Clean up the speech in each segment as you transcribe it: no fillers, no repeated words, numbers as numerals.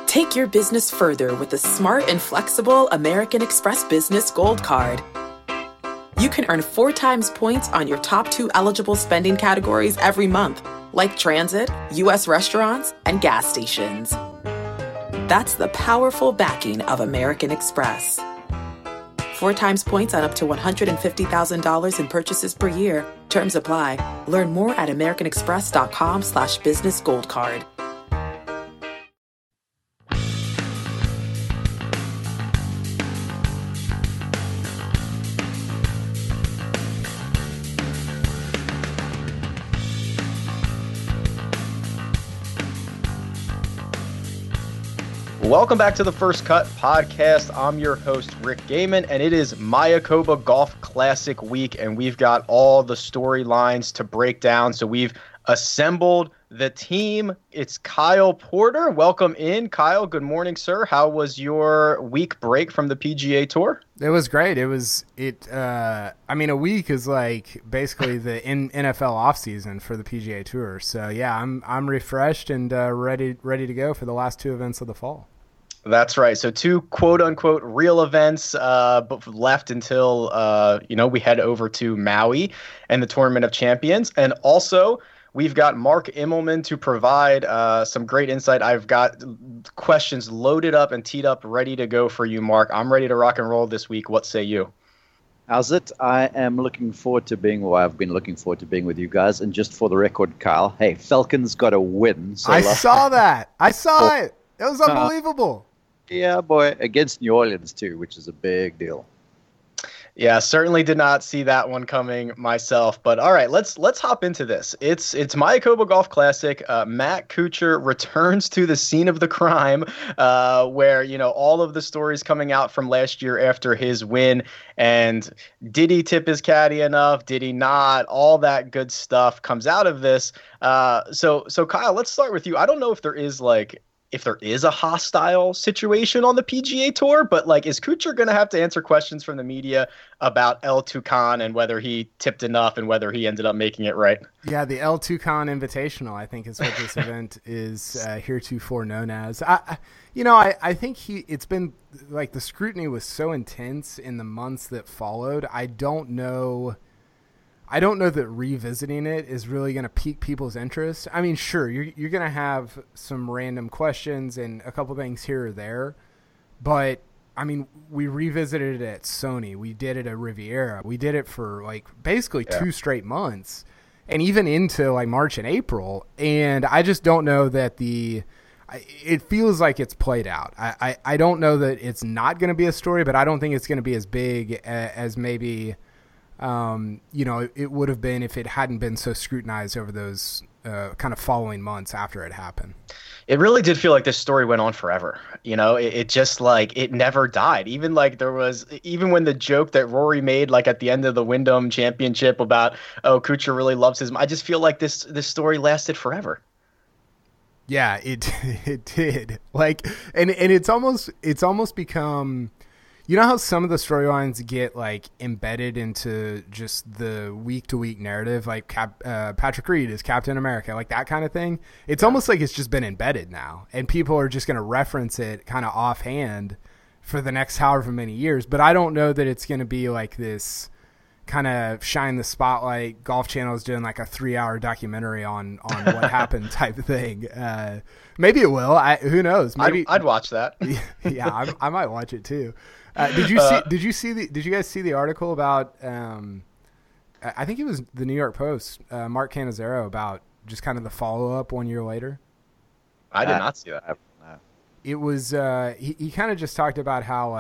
Take your business further with the smart and flexible American Express Business Gold Card. You can earn 4 times points on your top 2 eligible spending categories every month, like transit, U.S. restaurants, and gas stations. That's the powerful backing of American Express. 4 times points on up to $150,000 in purchases per year. Terms apply. Learn more at americanexpress.com/businessgoldcard. Welcome back to the First Cut podcast. I'm your host, Rick Gaiman, and it is Mayakoba Golf Classic week, and we've got all the storylines to break down. So we've assembled the team. It's Kyle Porter. Welcome in, Kyle. Good morning, sir. How was your week break from the PGA Tour? It was great. A week is like basically the NFL offseason for the PGA Tour. So yeah, I'm refreshed and ready to go for the last 2 events of the fall. That's right. So 2 quote-unquote real events left until, we head over to Maui and the Tournament of Champions. And also, we've got Mark Immelman to provide some great insight. I've got questions loaded up and teed up, ready to go for you, Mark. I'm ready to rock and roll this week. What say you? How's it? I am looking forward to I've been looking forward to being with you guys. And just for the record, Kyle, hey, Falcons got a win. So I saw that. I saw it. It was unbelievable. Yeah, boy, against New Orleans, too, which is a big deal. Yeah, certainly did not see that one coming myself. But all right, let's hop into this. It's Mayakoba Golf Classic. Matt Kuchar returns to the scene of the crime, where all of the stories coming out from last year after his win. And did he tip his caddy enough? Did he not? All that good stuff comes out of this. So Kyle, let's start with you. I don't know if there is a hostile situation on the PGA Tour, but is Kuchar going to have to answer questions from the media about El Toucan and whether he tipped enough and whether he ended up making it right? Yeah, the El Toucan Invitational, I think, is what this event is heretofore known as. I think it's been the scrutiny was so intense in the months that followed. I don't know that revisiting it is really going to pique people's interest. I mean, sure, you're going to have some random questions and a couple things here or there, but I mean, we revisited it at Sony. We did it at Riviera. We did it for basically 2 straight months and even into March and April. And I just don't know that it feels like it's played out. I don't know that it's not going to be a story, but I don't think it's going to be as big as maybe – it would have been if it hadn't been so scrutinized over those kind of following months after it happened. It really did feel like this story went on forever. It just it never died. Even even when the joke that Rory made at the end of the Wyndham Championship about, oh, Kuchar really loves his, I just feel like this story lasted forever. Yeah, it did. And it's almost become. You know how some of the storylines get embedded into just the week-to-week narrative, Patrick Reed is Captain America, that kind of thing? It's almost like it's just been embedded now, and people are just going to reference it kind of offhand for the next however many years. But I don't know that it's going to be this kind of shine the spotlight. Golf Channel is doing a 3-hour documentary on what happened type of thing. Maybe it will. Who knows? Maybe I'd watch that. Yeah, I might watch it too. Did you guys see the article about I think it was the New York Post, Mark Cannizzaro, about just kind of the follow-up 1 year later? I did not see that. It was he kind of just talked about how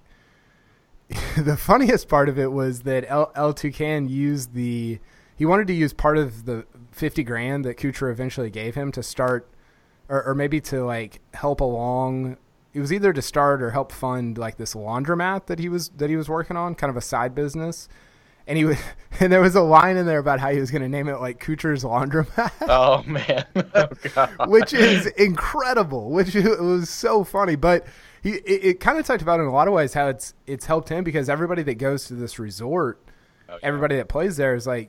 the funniest part of it was that El Toucan he wanted to use part of the $50,000 that Kuchar eventually gave him to start or maybe to help along. It was either to start or help fund this laundromat that he was working on, kind of a side business. And and there was a line in there about how he was going to name it Kuchar's Laundromat. Oh man, oh, God. Which is incredible. Which it was so funny, but it kind of talked about in a lot of ways how it's helped him because everybody that goes to this resort, everybody that plays there is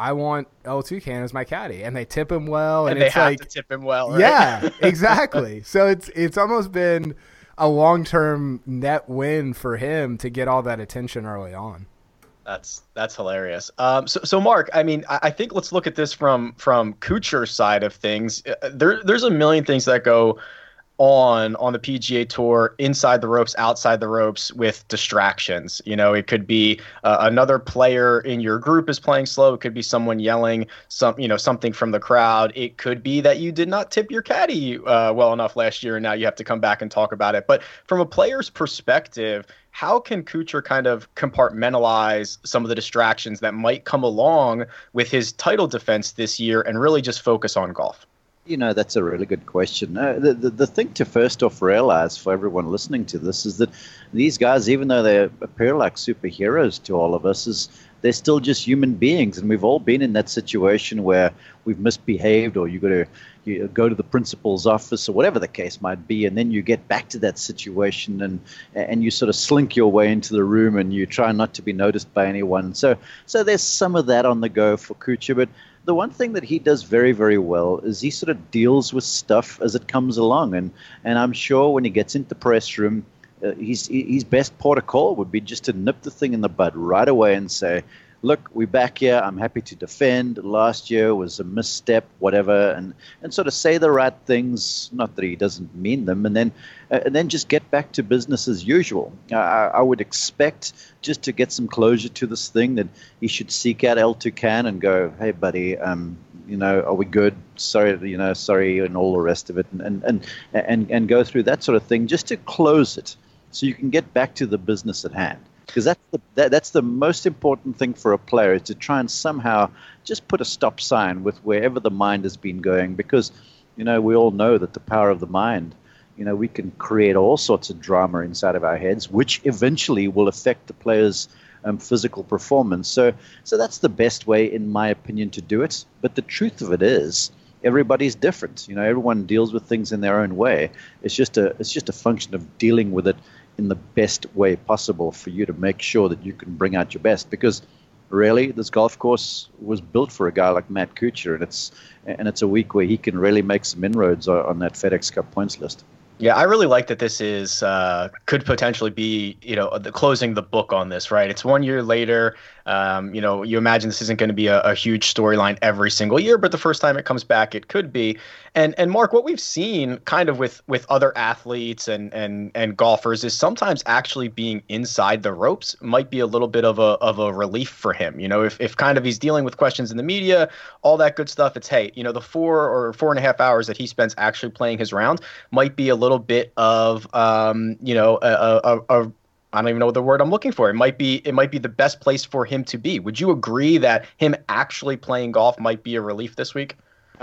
I want L2Can as my caddy, and they tip him well, and they it's have like to tip him well, right? Yeah, exactly. So it's almost been a long-term net win for him to get all that attention early on. That's hilarious. So Mark, I mean, I think let's look at this from Kuchar's side of things. There's a million things that go on the PGA Tour, inside the ropes, outside the ropes, with distractions. You know, it could be another player in your group is playing slow. It could be someone yelling something from the crowd. It could be that you did not tip your caddy well enough last year, and now you have to come back and talk about it. But from a player's perspective, how can Kuchar kind of compartmentalize some of the distractions that might come along with his title defense this year and really just focus on golf? You know, that's a really good question. The thing to first off realize for everyone listening to this is that these guys, even though they appear like superheroes to all of us, is they're still just human beings. And we've all been in that situation where we've misbehaved, or you go to the principal's office or whatever the case might be, and then you get back to that situation and you sort of slink your way into the room and you try not to be noticed by anyone. So there's some of that on the go for Kuchar, but the one thing that he does very, very well is he sort of deals with stuff as it comes along. And I'm sure when he gets into the press room, his best port of call would be just to nip the thing in the bud right away and say, look, we're back here. I'm happy to defend. Last year was a misstep, whatever, and sort of say the right things, not that he doesn't mean them, and then just get back to business as usual. I would expect, just to get some closure to this thing, that he should seek out L2Can and go, hey, buddy, are we good? Sorry, sorry, and all the rest of it, and go through that sort of thing just to close it so you can get back to the business at hand. Because that's the most important thing for a player, is to try and somehow just put a stop sign with wherever the mind has been going. Because, we all know that the power of the mind, we can create all sorts of drama inside of our heads, which eventually will affect the player's physical performance. So that's the best way, in my opinion, to do it. But the truth of it is, everybody's different. Everyone deals with things in their own way. It's just a function of dealing with it in the best way possible for you to make sure that you can bring out your best. Because really, this golf course was built for a guy like Matt Kuchar, and it's a week where he can really make some inroads on that FedEx Cup points list. Yeah, I really like that this could potentially be, closing the book on this, right? It's 1 year later. You imagine this isn't going to be a huge storyline every single year, but the first time it comes back, it could be. And Mark, what we've seen kind of with other athletes and golfers is sometimes actually being inside the ropes might be a little bit of a relief for him. If kind of he's dealing with questions in the media, all that good stuff, it's, hey, the 4 or 4.5 hours that he spends actually playing his round might be a little bit of I don't even know the word I'm looking for. It might be the best place for him to be. Would you agree that him actually playing golf might be a relief this week?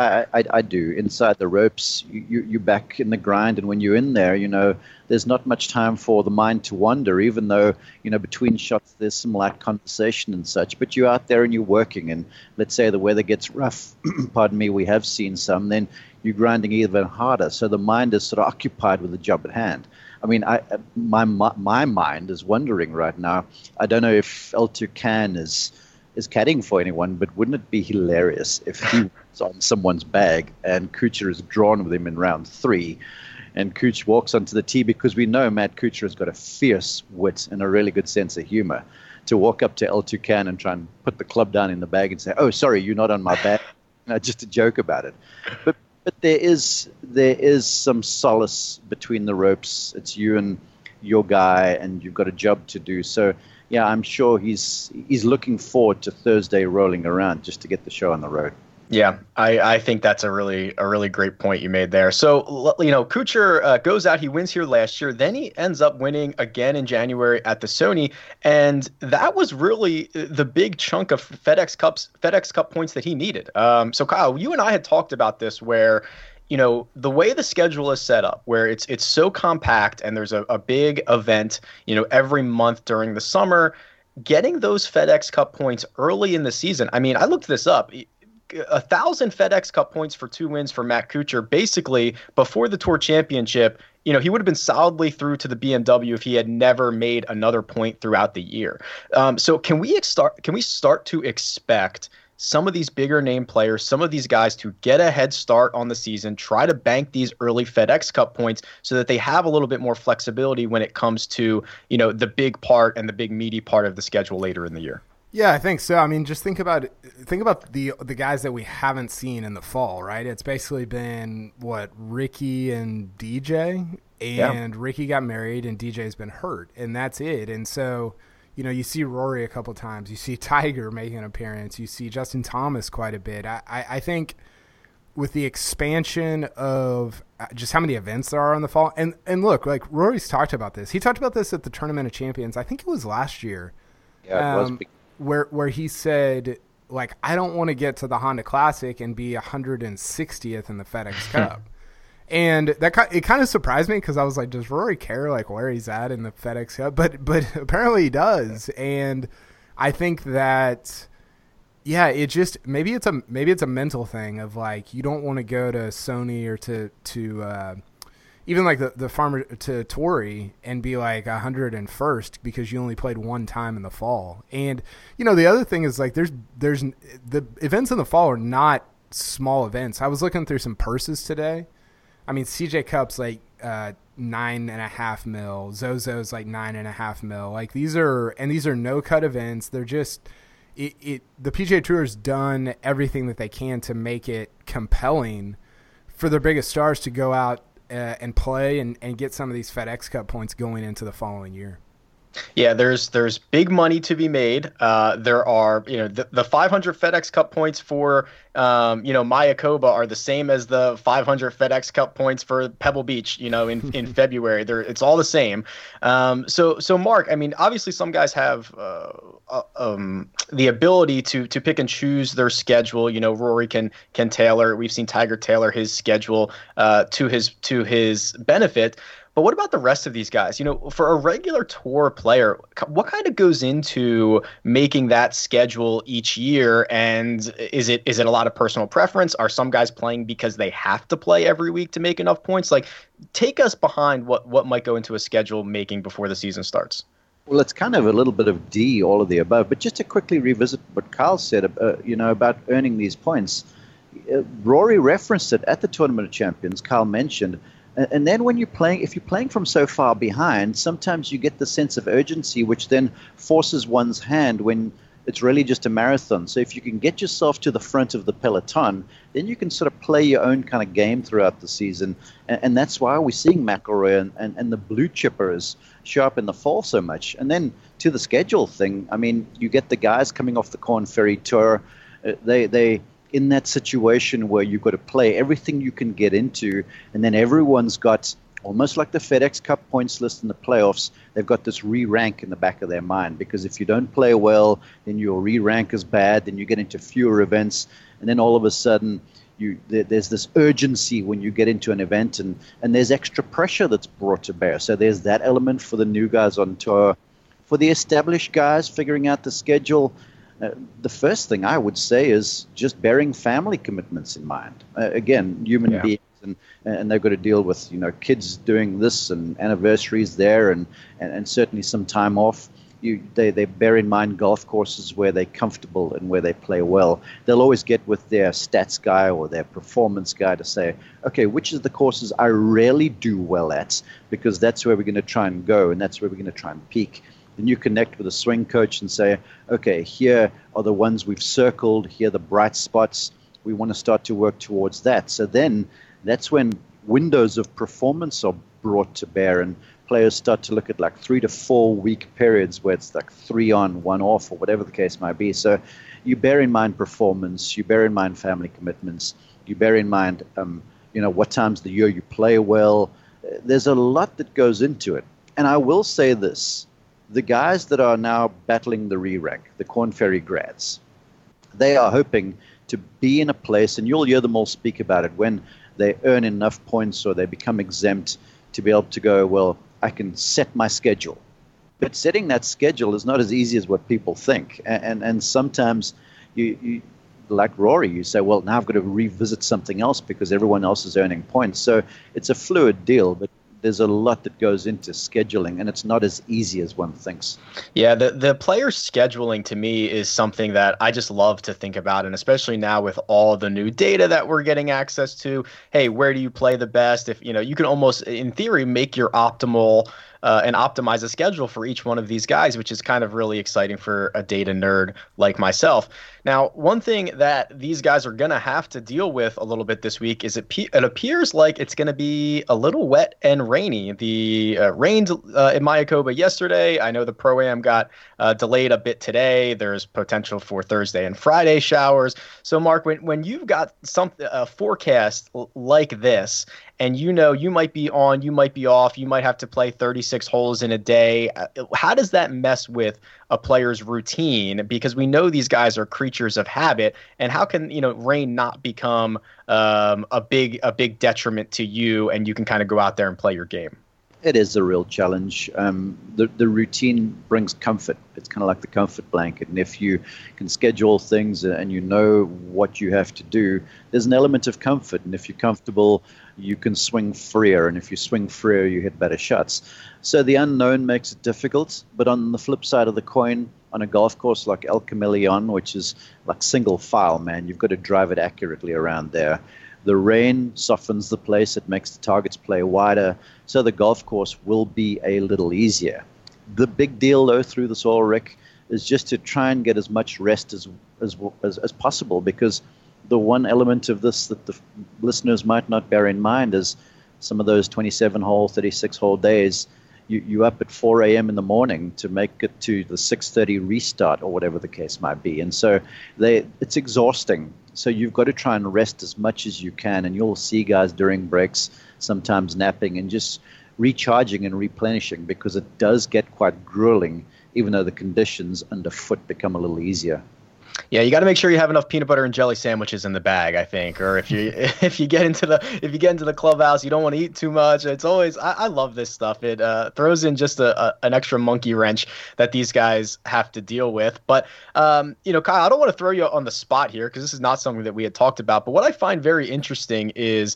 I do. Inside the ropes, you're back in the grind, and when you're in there, there's not much time for the mind to wander, even though, between shots there's some light conversation and such. But you're out there and you're working, and let's say the weather gets rough, pardon me, we have seen some, then you're grinding even harder. So the mind is sort of occupied with the job at hand. I mean, my mind is wondering right now. I don't know if L2Can is caddying for anyone, but wouldn't it be hilarious if he was on someone's bag and Kuchar is drawn with him in round 3, and Kuchar walks onto the tee, because we know Matt Kuchar has got a fierce wit and a really good sense of humor, to walk up to L2Can and try and put the club down in the bag and say, "Oh, sorry, you're not on my bag," just to joke about it. But there is some solace between the ropes. It's you and your guy, and you've got a job to do. So yeah, I'm sure he's looking forward to Thursday rolling around just to get the show on the road. Yeah, I think that's a really great point you made there. So, Kuchar goes out, he wins here last year, then he ends up winning again in January at the Sony, and that was really the big chunk of FedEx Cup points that he needed. So Kyle, you and I had talked about this, where the way the schedule is set up, where it's so compact and there's a big event, every month during the summer, getting those FedEx Cup points early in the season. I mean, I looked this up. 1,000 FedEx Cup points for 2 wins for Matt Kuchar. Basically, before the Tour Championship, he would have been solidly through to the BMW if he had never made another point throughout the year. So can we start to expect some of these bigger name players, some of these guys to get a head start on the season, try to bank these early FedEx Cup points so that they have a little bit more flexibility when it comes to, the big part and the big meaty part of the schedule later in the year. Yeah, I think so. I mean, just think about the guys that we haven't seen in the fall, right? It's basically been Ricky and DJ, and Ricky got married and DJ's been hurt, and that's it. And so, you see Rory a couple times, you see Tiger making an appearance, you see Justin Thomas quite a bit. I think with the expansion of just how many events there are in the fall, and look, like Rory's talked about this. He talked about this at the Tournament of Champions. I think it was last year. Yeah, it was big. Where he said, like, I don't want to get to the Honda Classic and be 160th in the FedEx Cup. And it kind of surprised me because I was like, does Rory care, like, where he's at in the FedEx Cup? But apparently he does. And I think that, yeah, it just maybe it's a mental thing of, like, you don't want to go to Sony or to even like the farmer to Torrey and be like 101st because you only played one time in the fall. And, the other thing is, like, there's the events in the fall are not small events. I was looking through some purses today. I mean, CJ Cup's like $9.5 million. Zozo's like $9.5 million. Like, these are no cut events. They're just the PGA Tour's done everything that they can to make it compelling for their biggest stars to go out and play and get some of these FedEx Cup points going into the following year. Yeah, there's big money to be made. There are, the 500 FedEx Cup points for, Mayakoba are the same as the 500 FedEx Cup points for Pebble Beach, in February. It's all the same. So Mark, I mean, obviously some guys have the ability to pick and choose their schedule. Rory can tailor. We've seen Tiger tailor his schedule to his benefit. But what about the rest of these guys? For a regular tour player, what kind of goes into making that schedule each year? And is it a lot of personal preference? Are some guys playing because they have to play every week to make enough points? Like, take us behind what might go into a schedule making before the season starts. Well, it's kind of a little bit of D, all of the above. But just to quickly revisit what Kyle said, about earning these points, Rory referenced it at the Tournament of Champions. Kyle mentioned. And then if you're playing from so far behind, sometimes you get the sense of urgency, which then forces one's hand when it's really just a marathon. So if you can get yourself to the front of the peloton, then you can sort of play your own kind of game throughout the season. And that's why we're seeing McIlroy and the blue chippers show up in the fall so much. And then to the schedule thing, I mean, you get the guys coming off the Korn Ferry Tour. They in that situation where you've got to play everything you can get into, and then everyone's got, almost like the FedEx Cup points list in the playoffs, they've got this re-rank in the back of their mind, because if you don't play well, then your re-rank is bad, then you get into fewer events, and then all of a sudden there's this urgency when you get into an event, and there's extra pressure that's brought to bear. So there's that element for the new guys on tour. For the established guys figuring out the schedule, the first thing I would say is just bearing family commitments in mind. Again, human beings, and they've got to deal with kids doing this and anniversaries there, and certainly some time off. They bear in mind golf courses where they're comfortable and where they play well. They'll always get with their stats guy or their performance guy to say, okay, which is the courses I really do well at, because that's where we're going to try and go, and that's where we're going to try and peak. Then you connect with a swing coach and say, okay, here are the ones we've circled, here are the bright spots. We want to start to work towards that. So then that's when windows of performance are brought to bear, and players start to look at like 3 to 4 week periods where it's like 3 on, 1 off, or whatever the case might be. So you bear in mind performance, you bear in mind family commitments, you bear in mind, what times of the year you play well. There's a lot that goes into it. And I will say this. The guys that are now battling the re-rank, the Korn Ferry grads, they are hoping to be in a place, and you'll hear them all speak about it, when they earn enough points or they become exempt to be able to go, well, I can set my schedule. But setting that schedule is not as easy as what people think. And sometimes you like Rory, you say, well, now I've got to revisit something else because everyone else is earning points. So it's a fluid deal, but there's a lot that goes into scheduling, and it's not as easy as one thinks. Yeah, the player scheduling to me is something that I just love to think about, and especially now with all the new data that we're getting access to. Hey, where do you play the best? If you can almost, in theory, make your optimal and optimize a schedule for each one of these guys, which is kind of really exciting for a data nerd like myself. Now, one thing that these guys are going to have to deal with a little bit this week is it appears like it's going to be a little wet and rainy. The rained in Mayakoba yesterday. I know the Pro-Am got delayed a bit today. There's potential for Thursday and Friday showers. So, Mark, when you've got a forecast like this, and you might be on, you might be off, you might have to play 36 holes in a day. How does that mess with a player's routine? Because we know these guys are creatures of habit, and how can rain not become a big detriment to you, and you can kind of go out there and play your game? It is a real challenge. The routine brings comfort. It's kind of like the comfort blanket. And if you can schedule things and you know what you have to do, there's an element of comfort. And if you're comfortable, you can swing freer. And if you swing freer, you hit better shots. So the unknown makes it difficult. But on the flip side of the coin, on a golf course like El Camaleon, which is like single file, man, you've got to drive it accurately around there. The rain softens the place. It makes the targets play wider. So the golf course will be a little easier. The big deal, though, through this all, Rick, is just to try and get as much rest as possible, because the one element of this that the listeners might not bear in mind is some of those 27-hole, 36-hole days, you up at 4 a.m. in the morning to make it to the 6:30 restart or whatever the case might be. And so it's exhausting. So you've got to try and rest as much as you can. And you'll see guys during breaks sometimes napping and just recharging and replenishing, because it does get quite grueling, even though the conditions underfoot become a little easier. Yeah, you got to make sure you have enough peanut butter and jelly sandwiches in the bag, I think. Or if you get into the clubhouse, you don't want to eat too much. It's always I love this stuff. It throws in just an extra monkey wrench that these guys have to deal with. But Kyle, I don't want to throw you on the spot here, because this is not something that we had talked about. But what I find very interesting is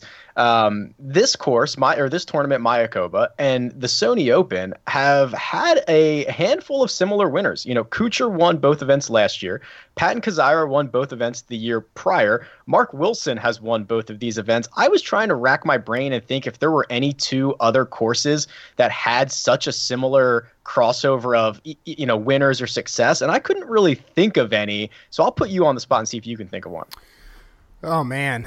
this course, this tournament, Mayakoba, and the Sony Open have had a handful of similar winners. Kuchar won both events last year. Patton Kizzire won both events the year prior. Mark Wilson has won both of these events. I was trying to rack my brain and think if there were any two other courses that had such a similar crossover of winners or success, and I couldn't really think of any. So I'll put you on the spot and see if you can think of one. Oh man,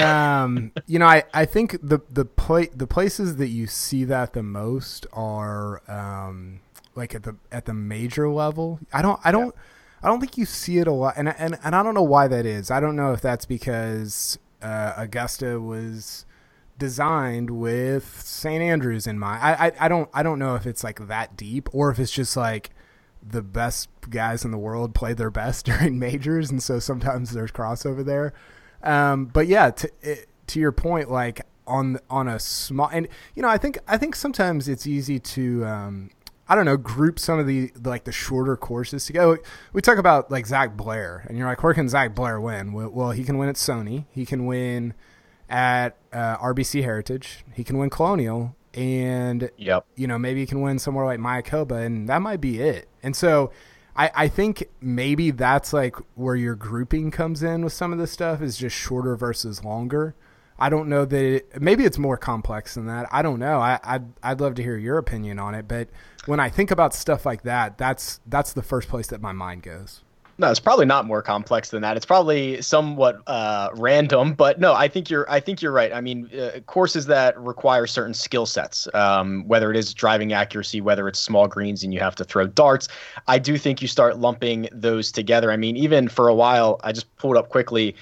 I think the places that you see that the most are like at the major level. I don't think you see it a lot, and I don't know why that is. I don't know if that's because Augusta was designed with St. Andrews in mind. I don't know if it's like that deep, or if it's just like the best guys in the world play their best during majors, and so sometimes there's crossover there. But yeah, to your point, like on a small, and I think sometimes it's easy to group some of the shorter courses together. We talk about like Zach Blair, and you're like, where can Zach Blair win? Well, he can win at Sony. He can win at RBC Heritage. He can win Colonial, and maybe he can win somewhere like Mayakoba, and that might be it. And so I think maybe that's like where your grouping comes in with some of this stuff, is just shorter versus longer. I don't know that maybe it's more complex than that. I don't know. I'd love to hear your opinion on it. But when I think about stuff like that, that's the first place that my mind goes. No, it's probably not more complex than that. It's probably somewhat random, but no, I think you're right. I mean, courses that require certain skill sets, whether it is driving accuracy, whether it's small greens and you have to throw darts, I do think you start lumping those together. I mean, even for a while, I just pulled up quickly,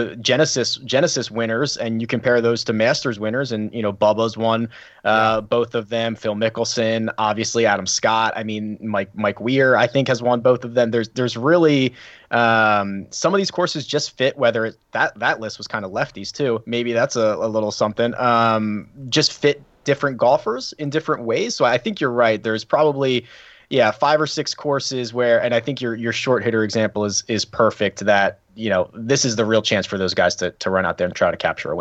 Genesis winners, and you compare those to Masters winners, and Bubba's won both of them. Phil Mickelson, obviously Adam Scott. I mean, Mike Weir, I think, has won both of them. There's really some of these courses just fit, whether that list was kind of lefties too. Maybe that's a little something. Just fit different golfers in different ways. So I think you're right. There's probably 5 or 6 courses where, and I think your short hitter example is perfect, that this is the real chance for those guys to run out there and try to capture a win.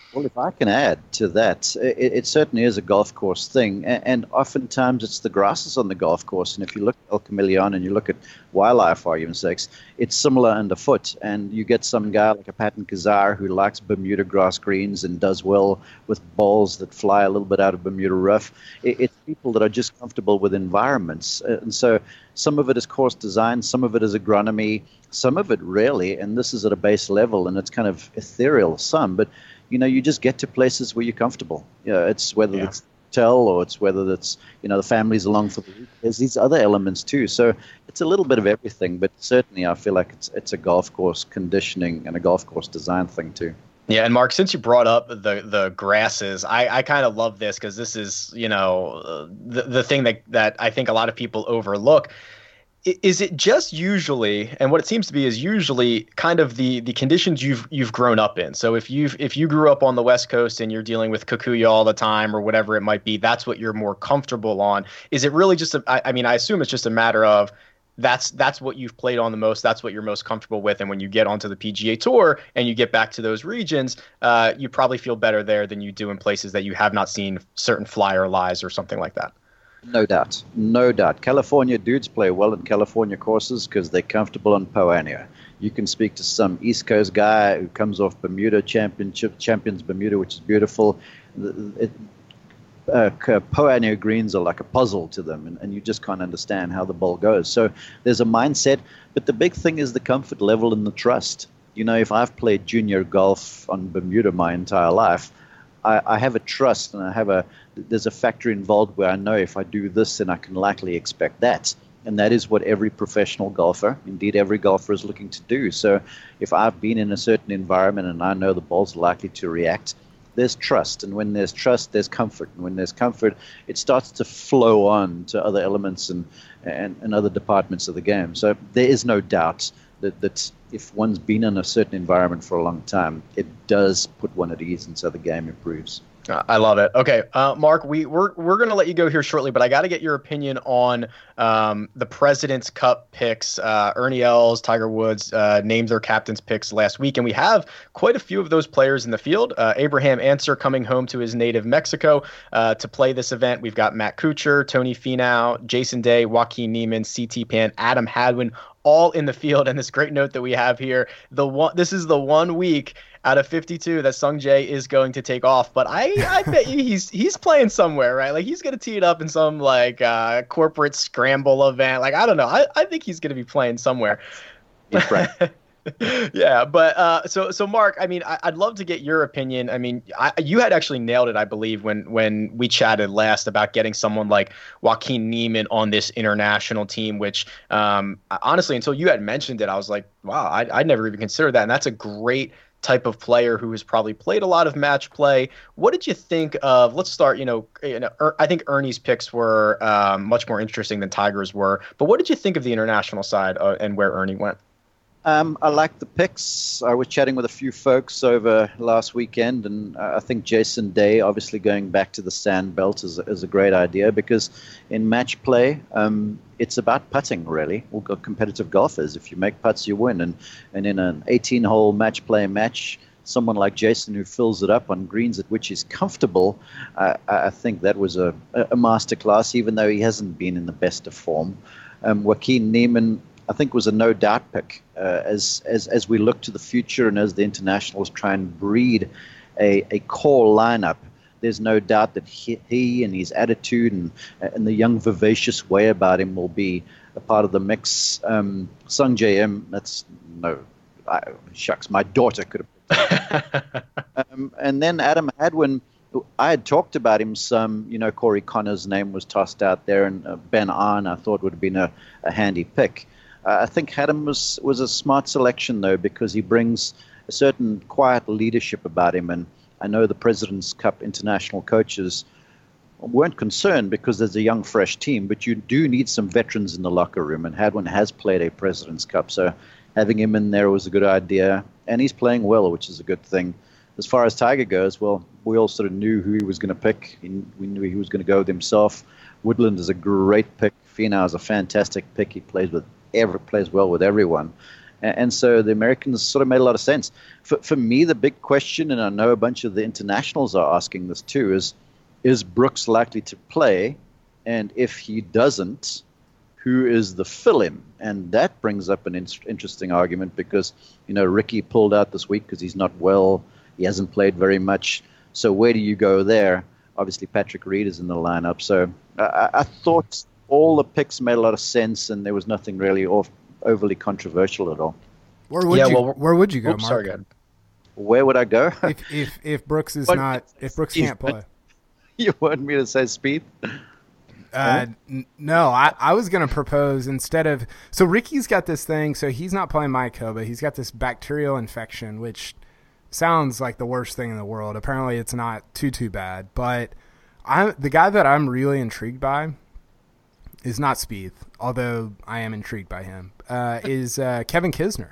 Well, if I can add to that, it certainly is a golf course thing, and oftentimes it's the grasses on the golf course. And if you look at El Camaleon and you look at Wildlife, for argument's sakes, it's similar underfoot. And you get some guy like a Patton Kazar who likes Bermuda grass greens and does well with balls that fly a little bit out of Bermuda rough. It's people that are just comfortable with environments. And so some of it is course design, some of it is agronomy, some of it really, and this is at a base level, and it's kind of ethereal, but you just get to places where you're comfortable. It's whether it's hotel or it's whether it's, the family's along for the week. There's these other elements too. So it's a little bit of everything, but certainly I feel like it's a golf course conditioning and a golf course design thing too. Yeah, and Mark, since you brought up the grasses, I kind of love this because this is, the thing that I think a lot of people overlook. Is it just usually, and what it seems to be is usually kind of the conditions you've grown up in. So if you grew up on the West Coast and you're dealing with Kikuyu all the time or whatever it might be, that's what you're more comfortable on. Is it really just I assume it's just a matter of that's what you've played on the most, that's what you're most comfortable with, and when you get onto the PGA Tour and you get back to those regions, you probably feel better there than you do in places that you have not seen certain flyer lies or something like that. No doubt. California dudes play well in California courses because they're comfortable on Poa annua. You can speak to some East Coast guy who comes off Bermuda champions Bermuda, which is beautiful. Poa annua greens are like a puzzle to them, and you just can't understand how the ball goes. So there's a mindset, but the big thing is the comfort level and the trust. If I've played junior golf on Bermuda my entire life, I have a trust, and there's a factor involved where I know if I do this, then I can likely expect that. And that is what every professional golfer, indeed every golfer, is looking to do. So if I've been in a certain environment and I know the ball's likely to react, there's trust. And when there's trust, there's comfort. And when there's comfort, it starts to flow on to other elements and other departments of the game. So there is no doubt that if one's been in a certain environment for a long time, it does put one at ease, and so the game improves. I love it. Okay, Mark, we're going to let you go here shortly, but I got to get your opinion on the President's Cup picks. Ernie Els, Tiger Woods named their captain's picks last week, and we have quite a few of those players in the field. Abraham Ancer coming home to his native Mexico to play this event. We've got Matt Kuchar, Tony Finau, Jason Day, Joaquin Niemann, C.T. Pan, Adam Hadwin, all in the field. And this great note that we have here, this is the 1 week out of 52 that Sung Jae is going to take off, but I bet you he's playing somewhere, right? Like he's going to tee it up in some corporate scramble event. Like I don't know. I think he's going to be playing somewhere. He's right. Yeah, but so Mark, I'd love to get your opinion. You had actually nailed it, I believe, when we chatted last about getting someone like Joaquin Niemann on this international team, which honestly, until you had mentioned it, I was like, wow, I'd never even considered that. And that's a great type of player who has probably played a lot of match play. What did you think of, let's start, I think Ernie's picks were much more interesting than Tiger's were, but what did you think of the international side and where Ernie went? I like the picks. I was chatting with a few folks over last weekend, and I think Jason Day, obviously going back to the sand belt, is a great idea because in match play, it's about putting, really. Or competitive golfers. If you make putts, you win. And in an 18-hole match play match, someone like Jason who fills it up on greens at which he's comfortable, I think that was a masterclass, even though he hasn't been in the best of form. Joaquin Niemann, I think, was a no-doubt pick as we look to the future and as the internationals try and breed a core lineup. There's no doubt that he and his attitude and the young, vivacious way about him will be a part of the mix. Sung Jae, shucks, my daughter could have. And then Adam Hadwin, I had talked about him some. Corey Connor's name was tossed out there, and Ben Ahn I thought would have been a handy pick. I think Hadwin was a smart selection, though, because he brings a certain quiet leadership about him. And I know the President's Cup international coaches weren't concerned because there's a young, fresh team, but you do need some veterans in the locker room. And Hadwin has played a President's Cup, so having him in there was a good idea. And he's playing well, which is a good thing. As far as Tiger goes, well, we all sort of knew who he was going to pick. We knew he was going to go with himself. Woodland is a great pick. Finau is a fantastic pick. He plays well with everyone. And so the Americans sort of made a lot of sense. For me, the big question, and I know a bunch of the internationals are asking this too, is Brooks likely to play? And if he doesn't, who is the fill-in? And that brings up an interesting argument because, Ricky pulled out this week because he's not well. He hasn't played very much. So where do you go there? Obviously, Patrick Reed is in the lineup. So I thought all the picks made a lot of sense, and there was nothing really overly controversial at all. Where would you go, Mark? Sorry, go ahead. Where would I go? if Brooks if Brooks can't play? You want me to say Spieth? No, I was going to propose instead of – so Ricky's got this thing, so he's not playing Mayakoba. He's got this bacterial infection, which sounds like the worst thing in the world. Apparently it's not too bad. But the guy that I'm really intrigued by is not Spieth, although I am intrigued by him, is Kevin Kisner.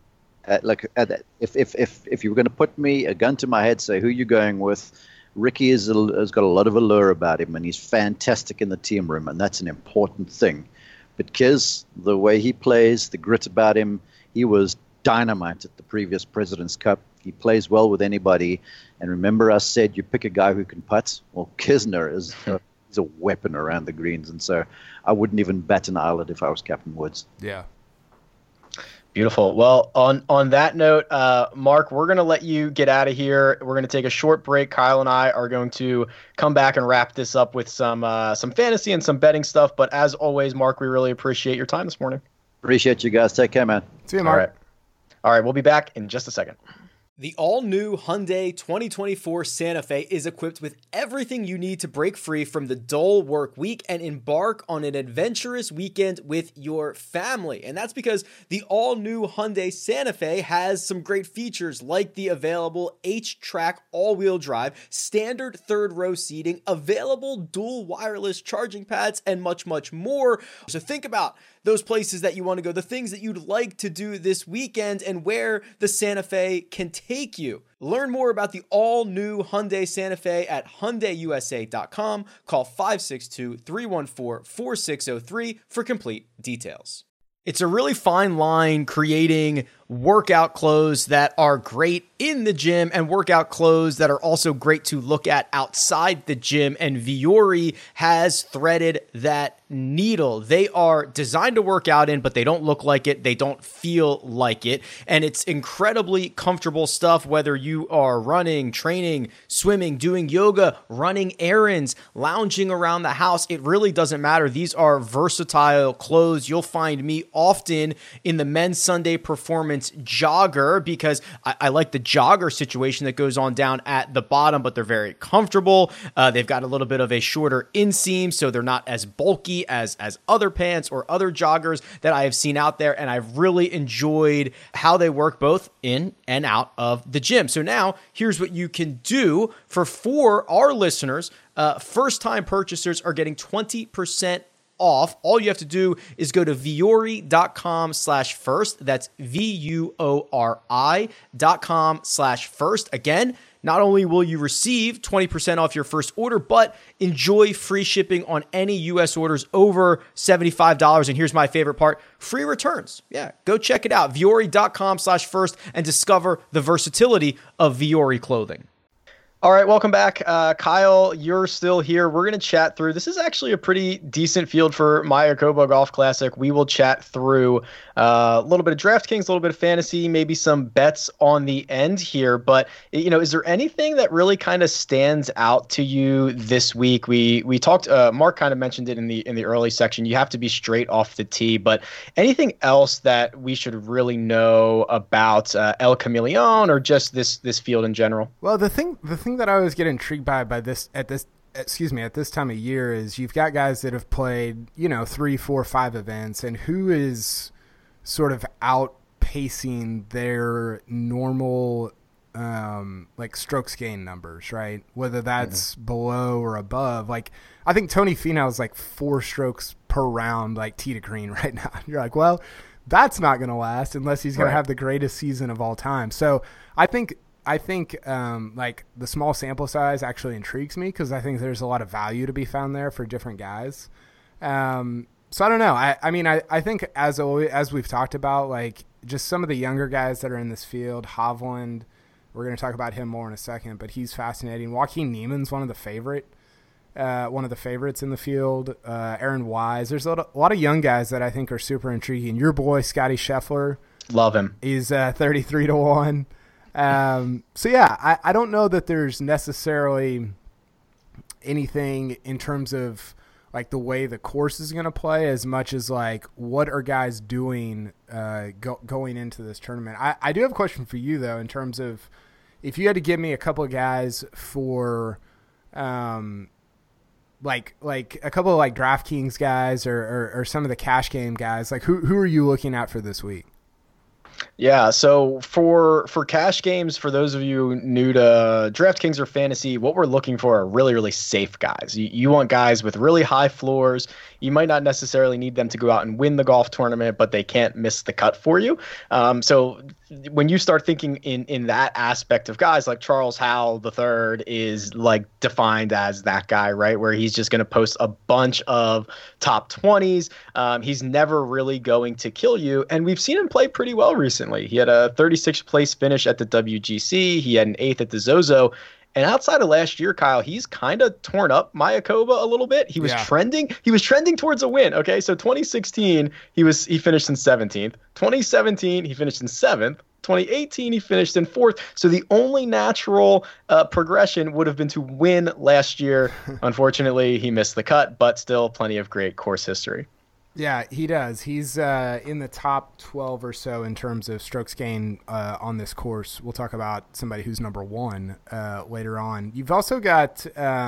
If you were going to put me a gun to my head, say who you going with, Ricky has got a lot of allure about him, and he's fantastic in the team room, and that's an important thing. But Kiz, the way he plays, the grit about him, he was dynamite at the previous President's Cup. He plays well with anybody. And remember I said you pick a guy who can putt? Well, Kisner is a weapon around the greens, and so I wouldn't even bat an eyelid if I was Captain Woods. Yeah. Beautiful. Well, on that note, Mark, we're going to let you get out of here. We're going to take a short break. Kyle and I are going to come back and wrap this up with some fantasy and some betting stuff. But as always, Mark, we really appreciate your time this morning. Appreciate you guys. Take care, man. See you, Mark. All right. We'll be back in just a second. The all-new Hyundai 2024 Santa Fe is equipped with everything you need to break free from the dull work week and embark on an adventurous weekend with your family. And that's because the all-new Hyundai Santa Fe has some great features like the available H-Track all-wheel drive, standard third-row seating, available dual wireless charging pads, and much, much more. So think about those places that you want to go, the things that you'd like to do this weekend, and where the Santa Fe can take you. Learn more about the all-new Hyundai Santa Fe at HyundaiUSA.com. Call 562-314-4603 for complete details. It's a really fine line creating workout clothes that are great in the gym and workout clothes that are also great to look at outside the gym. And Vuori has threaded that needle. They are designed to work out in, but they don't look like it. They don't feel like it. And it's incredibly comfortable stuff, whether you are running, training, swimming, doing yoga, running errands, lounging around the house. It really doesn't matter. These are versatile clothes. You'll find me often in the men's Sunday Performance jogger because I like the jogger situation that goes on down at the bottom, but they're very comfortable. They've got a little bit of a shorter inseam, so they're not as bulky as other pants or other joggers that I have seen out there, and I've really enjoyed how they work both in and out of the gym. So now here's what you can do for our listeners. First-time purchasers are getting 20% off. All you have to do is go to vuori.com/first. That's VUORI.com/first. Again, not only will you receive 20% off your first order, but enjoy free shipping on any U.S. orders over $75. And here's my favorite part, free returns. Yeah, go check it out, vuori.com/first, and discover the versatility of Vuori clothing. All right, welcome back. Kyle, you're still here. We're going to chat through. This is actually a pretty decent field for Mayakoba Golf Classic. We will chat through a little bit of DraftKings, a little bit of fantasy, maybe some bets on the end here. But, is there anything that really kind of stands out to you this week? We talked, Mark kind of mentioned it in the early section. You have to be straight off the tee. But anything else that we should really know about El Chameleon or just this field in general? Well, the thing that I always get intrigued by this at this time of year is you've got guys that have played 3, 4, 5 events, and who is sort of outpacing their normal strokes gain numbers, right? Whether that's below or above. Like I think Tony Finau is like 4 strokes per round, like tee to green right now. You're like, well, that's not going to last unless he's going to have the greatest season of all time. So I think the small sample size actually intrigues me because I think there's a lot of value to be found there for different guys. So I don't know. I think as we've talked about, like just some of the younger guys that are in this field. Hovland, we're going to talk about him more in a second, but he's fascinating. Joaquin Niemann's one of the favorites in the field. Aaron Wise. There's a lot of young guys that I think are super intriguing. Your boy Scotty Scheffler, love him. He's 33-1. So yeah, I don't know that there's necessarily anything in terms of like the way the course is going to play as much as like what are guys doing going into this tournament. I do have a question for you though, in terms of if you had to give me a couple of guys for like a couple of like DraftKings guys or some of the cash game guys, like who are you looking at for this week? Yeah, so for cash games, for those of you new to DraftKings or fantasy, what we're looking for are really, really safe guys. You want guys with really high floors. You might not necessarily need them to go out and win the golf tournament, but they can't miss the cut for you. So when you start thinking in that aspect of guys, like Charles Howell III is like defined as that guy, right? Where he's just going to post a bunch of top 20s. He's never really going to kill you. And we've seen him play pretty well recently. He had a 36th place finish at the WGC. He had an 8th at the Zozo. And outside of last year, Kyle, he's kind of torn up Mayakoba a little bit. He was trending. He was trending towards a win. Okay, so 2016, he finished in 17th. 2017, he finished in 7th. 2018, he finished in 4th. So the only natural progression would have been to win last year. Unfortunately, he missed the cut, but still plenty of great course history. Yeah, he does. He's in the top 12 or so in terms of strokes gained on this course. We'll talk about somebody who's number 1 later on. You've also got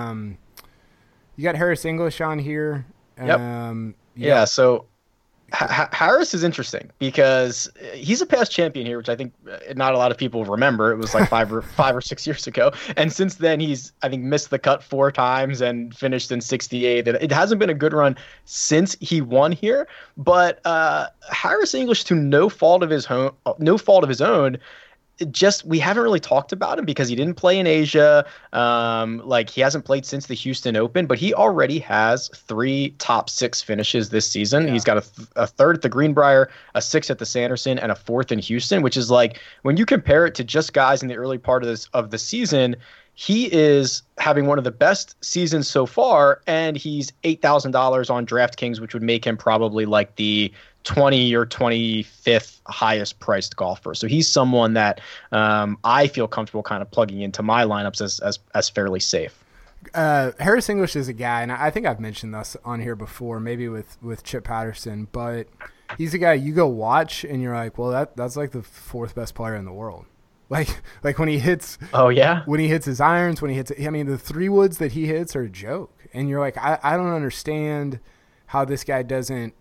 you got Harris English on here. Yep. So Harris is interesting because he's a past champion here, which I think not a lot of people remember. It was like 5 or 6 years ago. And since then, he's, I think, missed the cut 4 times and finished in 68th. It hasn't been a good run since he won here. But Harris English, to no fault of his own, we haven't really talked about him because he didn't play in Asia. He hasn't played since the Houston Open, but he already has 3 top 6 finishes this season. Yeah. He's got a 3rd at the Greenbrier, a 6th at the Sanderson, and a 4th in Houston, which is like when you compare it to just guys in the early part of the season, he is having one of the best seasons so far, and he's $8,000 on DraftKings, which would make him probably like the 20 or 25th highest priced golfer. So he's someone that I feel comfortable kind of plugging into my lineups as fairly safe. Harris English is a guy, and I think I've mentioned this on here before, maybe with Chip Patterson, but he's a guy you go watch and you're like, well, that's like the 4th best player in the world. Like when he hits, when he hits his irons, the 3-woods that he hits are a joke. And you're like, I don't understand how this guy doesn't,